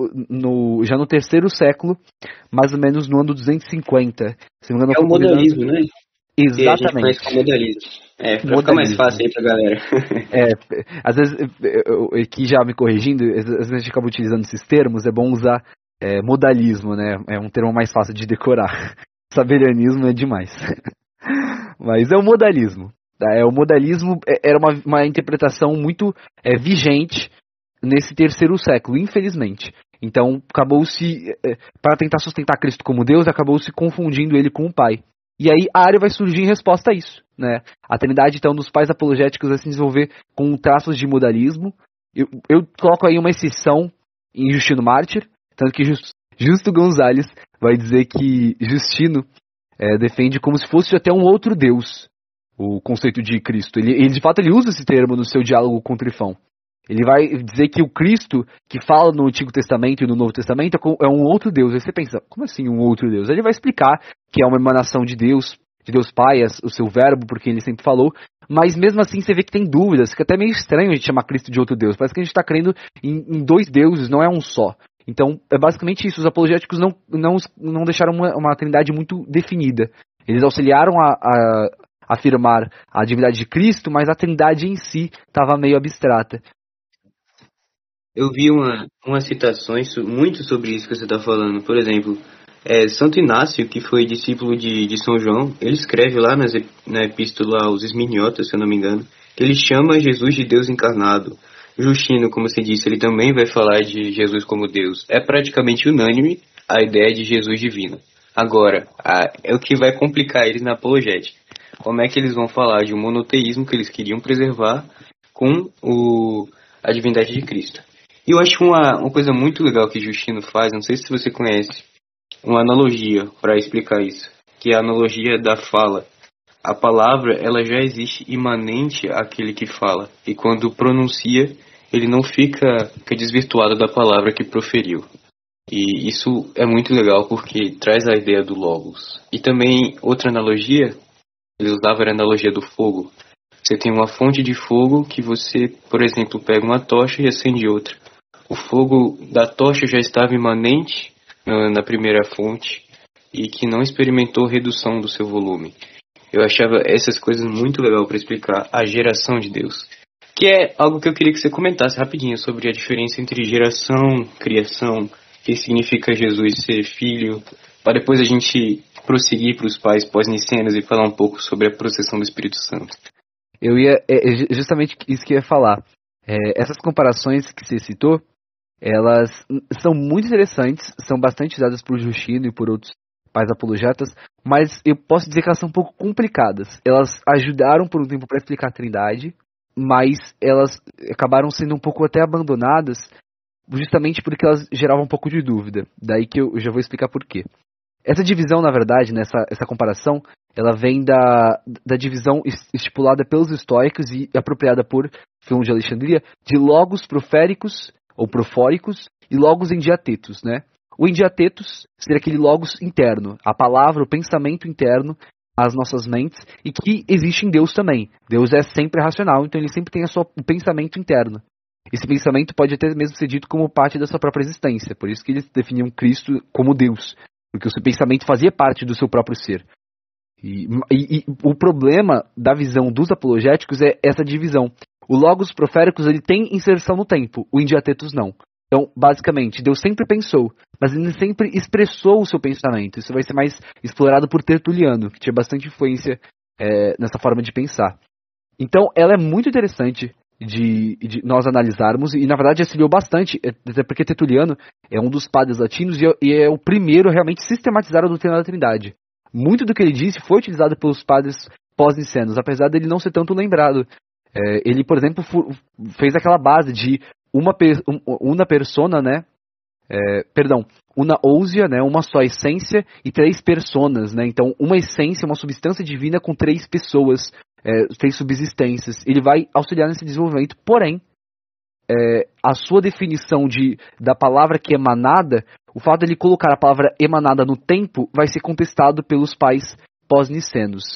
já no terceiro século, mais ou menos no ano 250. Se não me engano, é o modalismo, né? Exatamente. Que a gente conhece como modalismo. Pra ficar mais fácil aí pra galera. Às vezes, aqui já me corrigindo, às vezes a gente acaba utilizando esses termos, é bom usar modalismo, né? É um termo mais fácil de decorar. Sabelianismo é demais. Mas é o modalismo. O modalismo era uma interpretação muito vigente nesse terceiro século, infelizmente. Então, acabou-se, para tentar sustentar Cristo como Deus, acabou-se confundindo ele com o Pai. E aí a área vai surgir em resposta a isso, né? A Trindade, então, dos pais apologéticos vai se desenvolver com traços de modalismo. Eu coloco aí uma exceção em Justino Mártir, tanto que Justo Gonzalez vai dizer que Justino defende como se fosse até um outro Deus o conceito de Cristo. Ele de fato ele usa esse termo no seu diálogo com Trifão. Ele vai dizer que o Cristo que fala no Antigo Testamento e no Novo Testamento é um outro Deus. Aí você pensa, como assim um outro Deus? Ele vai explicar que é uma emanação de Deus Pai, o seu verbo, porque ele sempre falou, mas mesmo assim você vê que tem dúvidas, fica até meio estranho a gente chamar Cristo de outro Deus. Parece que a gente está crendo em dois deuses, não é um só. Então, é basicamente isso. Os apologéticos não deixaram uma trindade muito definida. Eles auxiliaram a afirmar a divindade de Cristo, mas a trindade em si estava meio abstrata. Eu vi umas citações muito sobre isso que você está falando. Por exemplo, Santo Inácio, que foi discípulo de São João, ele escreve lá na epístola aos Esminiotas, se eu não me engano, que ele chama Jesus de Deus encarnado. Justino, como você disse, ele também vai falar de Jesus como Deus. É praticamente unânime a ideia de Jesus divino. Agora, é o que vai complicar eles na apologética. Como é que eles vão falar de um monoteísmo que eles queriam preservar com a divindade de Cristo? E eu acho uma coisa muito legal que Justino faz, não sei se você conhece, uma analogia para explicar isso, que é a analogia da fala. A palavra, ela já existe imanente àquele que fala, e quando pronuncia, ele não fica desvirtuado da palavra que proferiu. E isso é muito legal porque traz a ideia do logos. E também outra analogia, ele usava a analogia do fogo. Você tem uma fonte de fogo que você, por exemplo, pega uma tocha e acende outra. O fogo da tocha já estava imanente na primeira fonte e que não experimentou redução do seu volume. Eu achava essas coisas muito legal para explicar a geração de Deus. Que é algo que eu queria que você comentasse rapidinho sobre a diferença entre geração, criação, o que significa Jesus ser filho, para depois a gente prosseguir para os pais pós-nicenos e falar um pouco sobre a processão do Espírito Santo. Eu ia, justamente isso que eu ia falar. Essas comparações que você citou, elas são muito interessantes, são bastante usadas por Justino e por outros pais apologetas, mas eu posso dizer que elas são um pouco complicadas. Elas ajudaram por um tempo para explicar a Trindade, mas elas acabaram sendo um pouco até abandonadas, justamente porque elas geravam um pouco de dúvida. Daí que eu já vou explicar por quê. Essa divisão, na verdade, essa comparação, ela vem da divisão estipulada pelos estoicos e apropriada por Filon de Alexandria de logos proféricos ou profóricos e logos endiatetos, né? O endiatetos seria aquele logos interno, a palavra, o pensamento interno às nossas mentes e que existe em Deus também. Deus é sempre racional, então ele sempre tem o pensamento interno. Esse pensamento pode até mesmo ser dito como parte da sua própria existência, por isso que eles definiam Cristo como Deus, porque o seu pensamento fazia parte do seu próprio ser. E o problema da visão dos apologéticos é essa divisão. O logos proféricos ele tem inserção no tempo, o endiatetos não. Então, basicamente, Deus sempre pensou, mas ele sempre expressou o seu pensamento. Isso vai ser mais explorado por Tertuliano, que tinha bastante influência nessa forma de pensar. Então, ela é muito interessante de nós analisarmos, e na verdade auxiliou bastante, até porque Tertuliano é um dos padres latinos e é o primeiro a realmente sistematizar a doutrina da Trindade. Muito do que ele disse foi utilizado pelos padres pós-nicenos, apesar dele não ser tanto lembrado. Ele, por exemplo, fez aquela base de una persona, né? Una ousia, né? Uma só essência e três personas, né? Então, uma essência, uma substância divina com três pessoas, três subsistências. Ele vai auxiliar nesse desenvolvimento, porém, a sua definição da palavra que é emanada, o fato de ele colocar a palavra emanada no tempo vai ser contestado pelos pais pós-nicenos.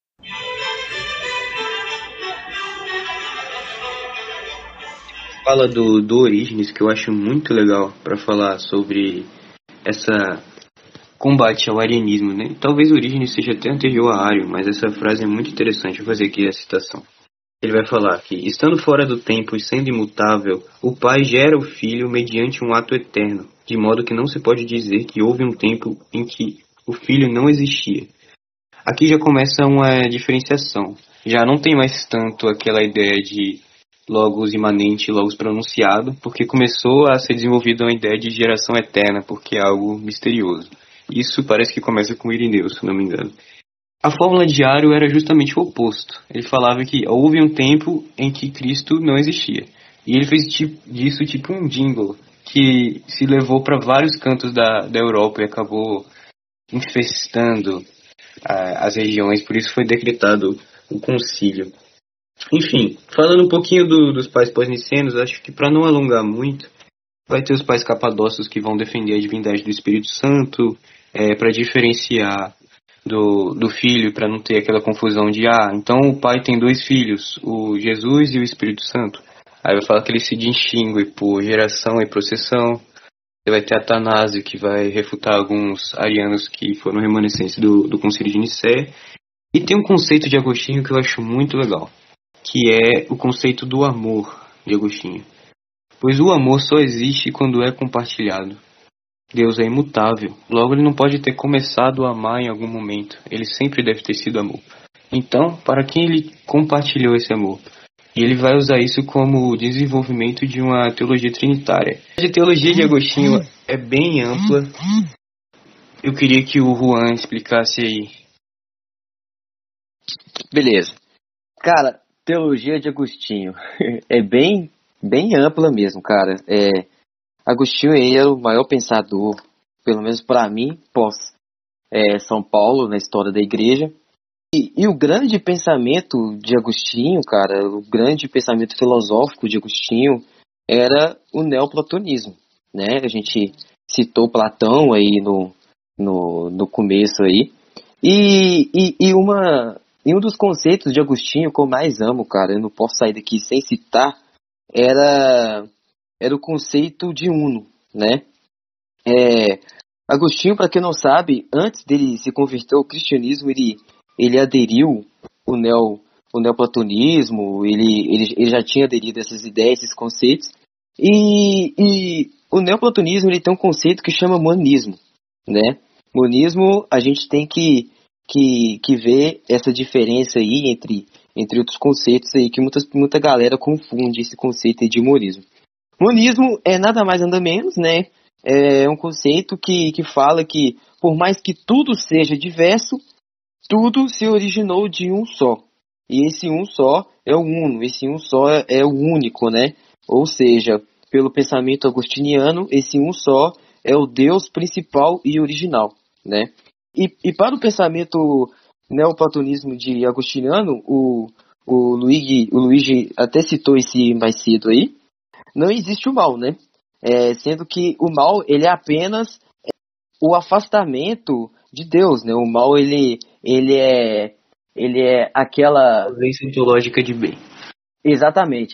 Fala do Orígenes, que eu acho muito legal para falar sobre essa combate ao arianismo, né? Talvez Orígenes seja até anterior a Ário, mas essa frase é muito interessante. Vou fazer aqui a citação. Ele vai falar que, estando fora do tempo e sendo imutável, o Pai gera o Filho mediante um ato eterno, de modo que não se pode dizer que houve um tempo em que o Filho não existia. Aqui já começa uma diferenciação. Já não tem mais tanto aquela ideia de logos imanente e logos pronunciado, porque começou a ser desenvolvida uma ideia de geração eterna, porque é algo misterioso. Isso parece que começa com Irineu, se não me engano. A fórmula de Ario era justamente o oposto. Ele falava que houve um tempo em que Cristo não existia. E ele fez disso tipo um jingle, que se levou para vários cantos da Europa e acabou infestando as regiões, por isso foi decretado o concílio. Enfim, falando um pouquinho dos pais pós-nicenos, acho que para não alongar muito, vai ter os pais capadócios que vão defender a divindade do Espírito Santo, para diferenciar do filho, para não ter aquela confusão de, então o pai tem dois filhos, o Jesus e o Espírito Santo. Aí vai falar que ele se distingue por geração e processão. Você vai ter Atanásio, que vai refutar alguns arianos que foram remanescentes do Concílio de Nicéia. E tem um conceito de Agostinho que eu acho muito legal, que é o conceito do amor de Agostinho. Pois o amor só existe quando é compartilhado. Deus é imutável, logo ele não pode ter começado a amar em algum momento, ele sempre deve ter sido amor. Então, para quem ele compartilhou esse amor? E ele vai usar isso como desenvolvimento de uma teologia trinitária. A teologia de Agostinho é bem ampla. Eu queria que o Juan explicasse aí. Beleza. Cara, teologia de Agostinho é bem ampla mesmo, cara. Agostinho era o maior pensador, pelo menos para mim, pós São Paulo, na história da igreja. E o grande pensamento de Agostinho, cara, o grande pensamento filosófico de Agostinho era o neoplatonismo, né? A gente citou Platão aí no começo aí. E um dos conceitos de Agostinho que eu mais amo, cara, eu não posso sair daqui sem citar, era o conceito de uno, né? Agostinho, para quem não sabe, antes dele se converter ao cristianismo, ele aderiu o neoplatonismo, ele já tinha aderido a essas ideias, esses conceitos, e o neoplatonismo ele tem um conceito que chama monismo, né? Monismo, a gente tem que ver essa diferença aí entre outros conceitos aí, que muita galera confunde esse conceito aí de monismo. Monismo é nada mais nada menos, né? É um conceito que fala que, por mais que tudo seja diverso, tudo se originou de um só. E esse um só é o uno, esse um só é o único, né? Ou seja, pelo pensamento agostiniano, esse um só é o Deus principal e original, né? E para o pensamento neoplatonismo de agostiniano, o Luigi até citou esse mais cedo aí, não existe o mal, né? Sendo que o mal ele é apenas o afastamento de Deus, né? O mal ele é aquela Ausência ontológica de bem. Exatamente.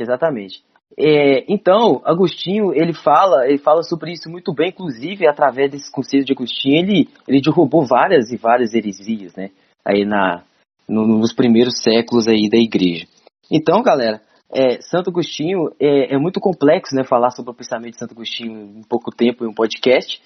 Então, Agostinho ele fala sobre isso muito bem, inclusive através desse conceito de Agostinho ele derrubou várias e várias heresias, né? Aí nos primeiros séculos aí da igreja. Então, galera, Santo Agostinho é muito complexo, né? Falar sobre o pensamento de Santo Agostinho em pouco tempo em um podcast.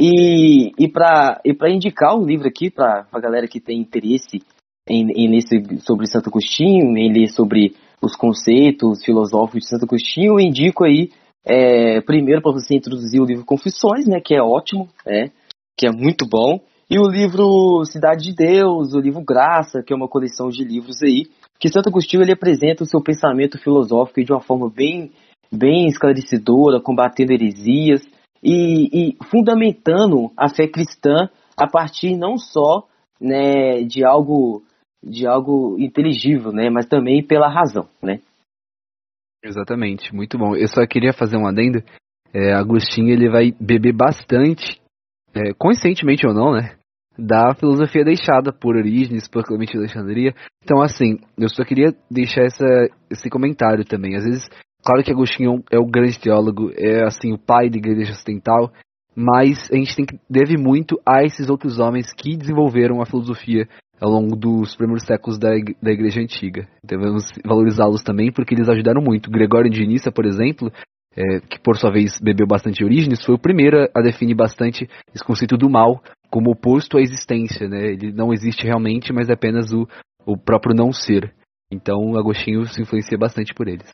E para indicar o livro aqui para a galera que tem interesse em ler sobre Santo Agostinho, em ler sobre os conceitos filosóficos de Santo Agostinho, eu indico aí, primeiro para você introduzir o livro Confissões, né, que é ótimo, que é muito bom, e o livro Cidade de Deus, o livro Graça, que é uma coleção de livros aí, que Santo Agostinho ele apresenta o seu pensamento filosófico de uma forma bem esclarecedora, combatendo heresias e fundamentando a fé cristã a partir não só, né, de algo inteligível, né, mas também pela razão, né? Exatamente, muito bom. Eu só queria fazer um adendo. Agostinho ele vai beber bastante, conscientemente ou não, né, da filosofia deixada por Orígenes, por Clemente de Alexandria. Então, assim, eu só queria deixar esse comentário também. Às vezes, claro que Agostinho é o grande teólogo, é assim o pai da Igreja Ocidental, mas a gente deve muito a esses outros homens que desenvolveram a filosofia ao longo dos primeiros séculos da Igreja Antiga. Devemos valorizá-los também porque eles ajudaram muito. Gregório de Nissa, por exemplo, que por sua vez bebeu bastante Orígenes, foi o primeiro a definir bastante esse conceito do mal como oposto à existência, né? Ele não existe realmente, mas é apenas o próprio não ser. Então Agostinho se influencia bastante por eles.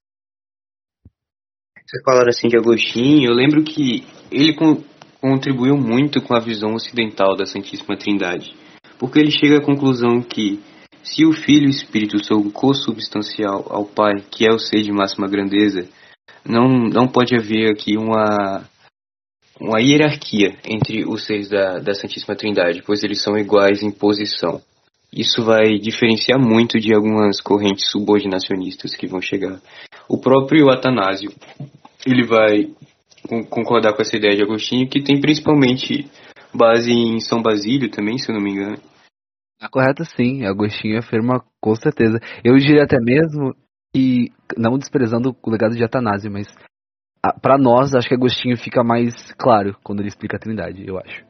Você falaram assim de Agostinho, eu lembro que ele contribuiu muito com a visão ocidental da Santíssima Trindade. porque ele chega à conclusão que se o Filho e o Espírito são consubstancial ao Pai, que é o ser de máxima grandeza, não pode haver aqui uma hierarquia entre os seres da Santíssima Trindade, pois eles são iguais em posição. Isso vai diferenciar muito de algumas correntes subordinacionistas que vão chegar. O próprio Atanásio, ele vai concordar com essa ideia de Agostinho, que tem principalmente base em São Basílio também, se eu não me engano. Tá correto, sim. Agostinho afirma com certeza. Eu diria até mesmo que, não desprezando o legado de Atanásio, mas para nós, acho que Agostinho fica mais claro quando ele explica a Trindade, eu acho.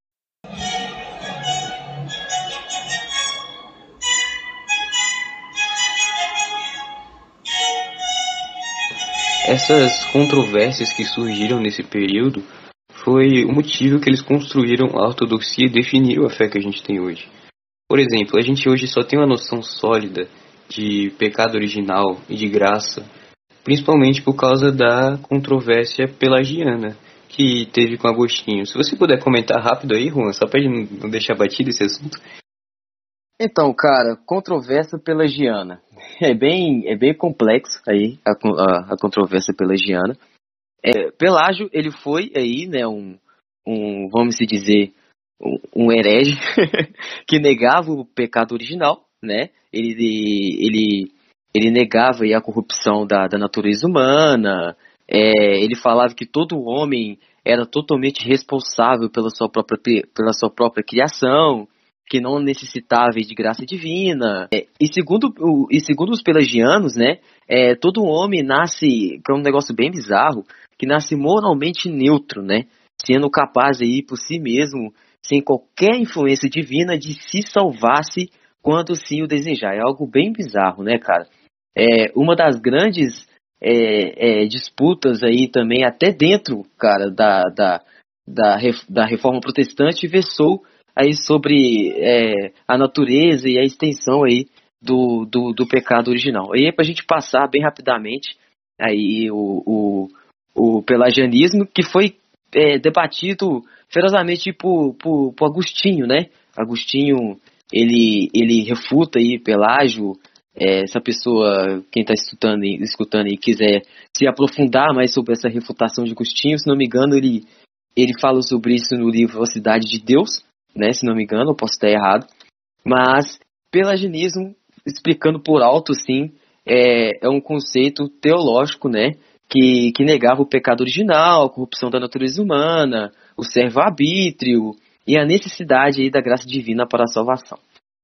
Essas controvérsias que surgiram nesse período foi o motivo que eles construíram a ortodoxia e definiram a fé que a gente tem hoje. Por exemplo, a gente hoje só tem uma noção sólida de pecado original e de graça, principalmente por causa da controvérsia pelagiana que teve com Agostinho. Se você puder comentar rápido aí, Juan, só para não deixar batido esse assunto. Então, cara, controvérsia pelagiana. É bem complexo aí a controvérsia pelagiana. Pelágio, ele foi aí, né, vamos se dizer, um herege que negava o pecado original, né? Ele negava aí a corrupção da natureza humana. Ele falava que todo homem era totalmente responsável pela sua própria criação, que não necessitava de graça divina. E segundo os pelagianos, né, todo homem nasce, que é um negócio bem bizarro, que nasce moralmente neutro, né, sendo capaz aí por si mesmo, sem qualquer influência divina, de se salvar-se quando sim o desejar. É algo bem bizarro, né, cara? Uma das grandes disputas aí também, até dentro, cara, da Reforma Protestante, versou aí sobre a natureza e a extensão aí do pecado original. E aí, pra gente passar bem rapidamente aí o pelagianismo, que foi debatido ferozamente por Agostinho, né? Agostinho, ele refuta aí Pelágio. Essa pessoa, quem está escutando e quiser se aprofundar mais sobre essa refutação de Agostinho, se não me engano, ele fala sobre isso no livro A Cidade de Deus, né? Se não me engano, eu posso estar errado. Mas pelagianismo, explicando por alto, sim, é um conceito teológico, né? Que negava o pecado original, a corrupção da natureza humana, o servo-arbítrio e a necessidade aí da graça divina para a salvação.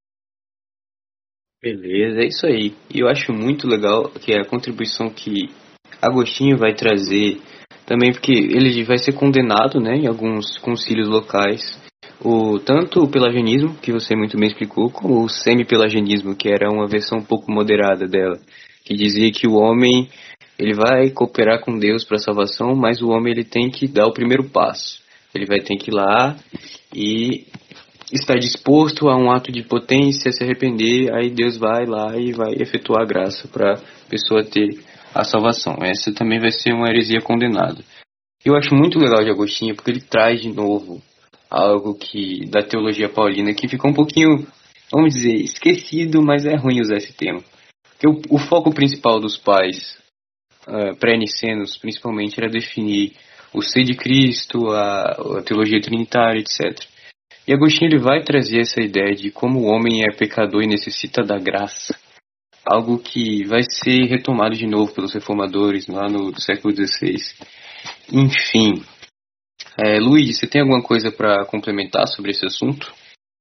Beleza, é isso aí. E eu acho muito legal que a contribuição que Agostinho vai trazer, também porque ele vai ser condenado, né, em alguns concílios locais, tanto o pelagianismo, que você muito bem explicou, como o semi-pelagianismo, que era uma versão um pouco moderada dela, que dizia que o homem ele vai cooperar com Deus para a salvação, mas o homem ele tem que dar o primeiro passo. Ele vai ter que ir lá e estar disposto a um ato de potência, se arrepender, aí Deus vai lá e vai efetuar a graça para a pessoa ter a salvação. Essa também vai ser uma heresia condenada. Eu acho muito legal de Agostinho, porque ele traz de novo algo da teologia paulina que ficou um pouquinho, vamos dizer, esquecido, mas é ruim usar esse termo. Porque o foco principal dos pais pré-nicenos, principalmente, era definir o ser de Cristo, a teologia trinitária, etc. E Agostinho ele vai trazer essa ideia de como o homem é pecador e necessita da graça. Algo que vai ser retomado de novo pelos reformadores lá no século XVI. Enfim. Luiz, você tem alguma coisa para complementar sobre esse assunto?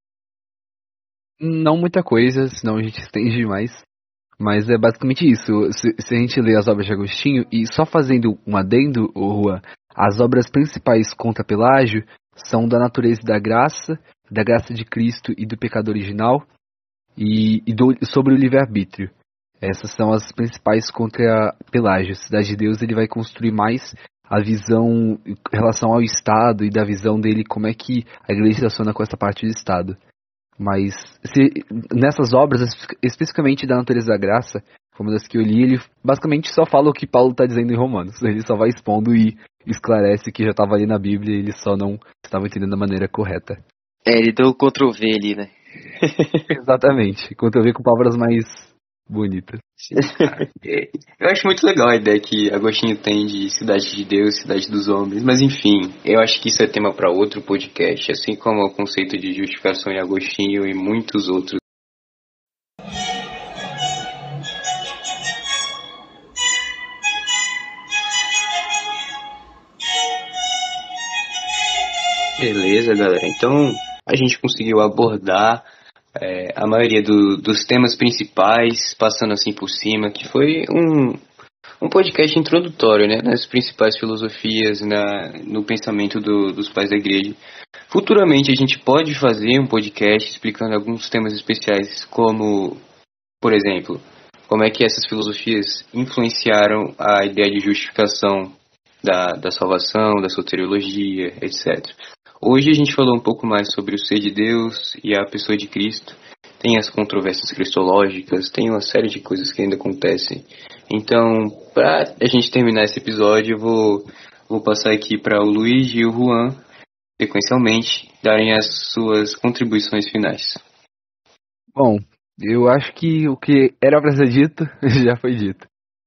Não muita coisa, senão a gente estende demais. Mas é basicamente isso. Se a gente lê as obras de Agostinho, e só fazendo um adendo, Juan, as obras principais contra Pelágio são da natureza da graça de Cristo e do pecado original, e sobre o livre-arbítrio. Essas são as principais contra Pelágio. Cidade de Deus ele vai construir mais a visão em relação ao Estado e da visão dele, como é que a igreja se relaciona com essa parte do Estado. Mas nessas obras, especificamente da natureza da graça, como das que eu li, ele basicamente só fala o que Paulo está dizendo em Romanos. Ele só vai expondo e esclarece que já estava ali na Bíblia e ele só não estava entendendo da maneira correta. Ele deu o Ctrl+V ali, né? Exatamente. Quanto eu ver com palavras mais bonitas. Sim, cara. Eu acho muito legal a ideia que Agostinho tem de cidade de Deus, cidade dos homens, mas enfim, eu acho que isso é tema para outro podcast, assim como o conceito de justificação em Agostinho e muitos outros. Beleza, galera. Então a gente conseguiu abordar a maioria dos temas principais, passando assim por cima, que foi um podcast introdutório, né, nas principais filosofias, no pensamento dos pais da igreja. Futuramente a gente pode fazer um podcast explicando alguns temas especiais, como, por exemplo, como é que essas filosofias influenciaram a ideia de justificação da salvação, da soteriologia, etc. Hoje a gente falou um pouco mais sobre o ser de Deus e a pessoa de Cristo. Tem as controvérsias cristológicas, tem uma série de coisas que ainda acontecem. Então, para a gente terminar esse episódio, eu vou passar aqui para o Luiz e o Juan, sequencialmente, darem as suas contribuições finais. Bom, eu acho que o que era para ser dito já foi dito.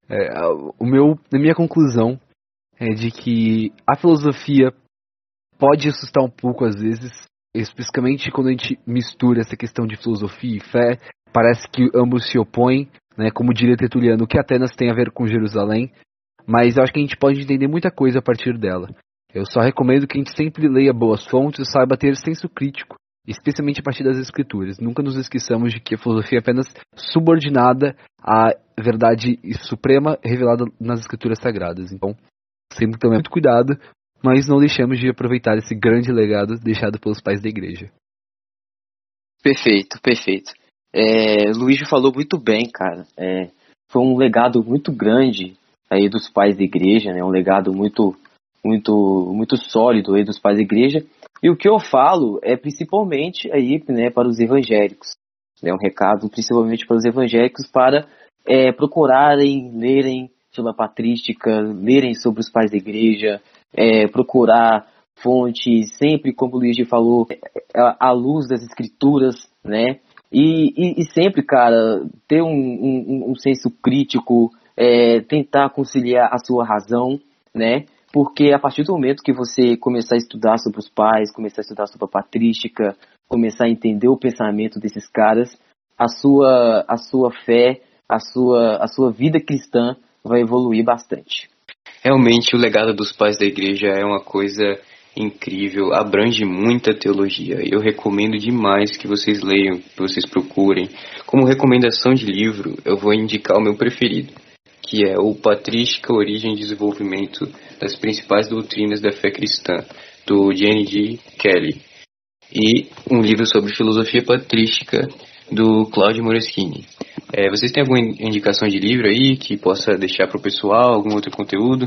A minha conclusão é de que a filosofia pode assustar um pouco às vezes, especificamente quando a gente mistura essa questão de filosofia e fé. Parece que ambos se opõem, né? Como diria Tertuliano, o que Atenas tem a ver com Jerusalém, mas eu acho que a gente pode entender muita coisa a partir dela. Eu só recomendo que a gente sempre leia boas fontes e saiba ter senso crítico, especialmente a partir das escrituras. Nunca nos esqueçamos de que a filosofia é apenas subordinada à verdade suprema revelada nas escrituras sagradas. Então, sempre tomemos muito cuidado, mas não deixamos de aproveitar esse grande legado deixado pelos pais da igreja. Perfeito, perfeito. Luiz falou muito bem, cara. Foi um legado muito grande aí dos pais da igreja, né? Um legado muito, muito, muito sólido aí dos pais da igreja. E o que eu falo é principalmente aí, né, para os evangélicos. É um recado principalmente para os evangélicos para procurarem, lerem sobre a patrística, lerem sobre os pais da igreja, procurar fontes, sempre, como o Luiz falou, à luz das escrituras, né? E sempre, cara, ter um senso crítico, tentar conciliar a sua razão, né? Porque a partir do momento que você começar a estudar sobre os pais, começar a estudar sobre a patrística, começar a entender o pensamento desses caras, a sua fé, a sua vida cristã vai evoluir bastante. Realmente o legado dos pais da igreja é uma coisa incrível, abrange muita teologia. Eu recomendo demais que vocês leiam, que vocês procurem. Como recomendação de livro, eu vou indicar o meu preferido, que é o Patrística, Origem e Desenvolvimento das Principais Doutrinas da Fé Cristã, do J.N.D. Kelly. E um livro sobre filosofia patrística, do Claudio Moreschini. Vocês têm alguma indicação de livro aí que possa deixar para o pessoal, algum outro conteúdo?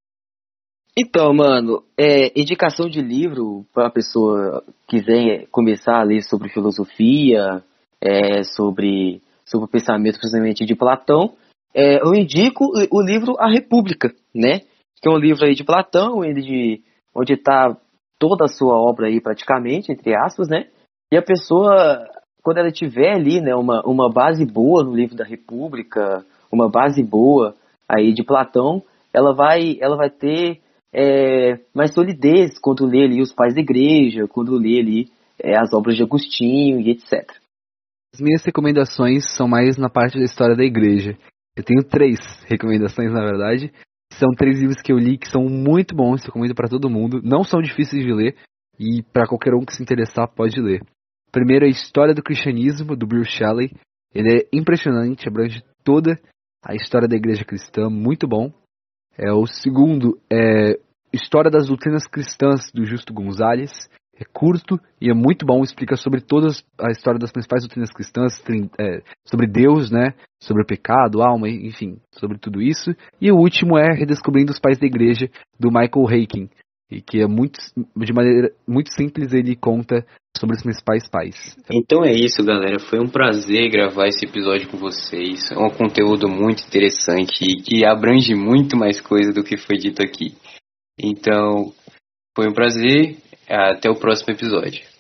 Então, mano, indicação de livro para a pessoa que quiser começar a ler sobre filosofia, sobre o pensamento principalmente de Platão, eu indico o livro A República, né? Que é um livro aí de Platão, onde está toda a sua obra aí praticamente, entre aspas, né? E a pessoa, quando ela tiver ali, né, uma base boa no livro da República, uma base boa aí de Platão, ela vai ter mais solidez quando lê ali os pais da igreja, quando lê ali as obras de Agostinho e etc. As minhas recomendações são mais na parte da história da igreja. Eu tenho 3 recomendações, na verdade. São 3 livros que eu li que são muito bons, recomendo para todo mundo. Não são difíceis de ler e para qualquer um que se interessar pode ler. Primeiro é a História do Cristianismo, do Bill Shelley. Ele é impressionante, abrange toda a história da igreja cristã, muito bom. O segundo é História das Doutrinas Cristãs, do Justo Gonzalez. É curto e é muito bom, explica sobre toda a história das principais doutrinas cristãs, sobre Deus, né, sobre o pecado, alma, enfim, sobre tudo isso. E o último é Redescobrindo os Pais da Igreja, do Michael Haykin, e que de maneira muito simples ele conta sobre os principais pais. Então é isso, galera. Foi um prazer gravar esse episódio com vocês. É um conteúdo muito interessante e que abrange muito mais coisa do que foi dito aqui. Então, foi um prazer. Até o próximo episódio.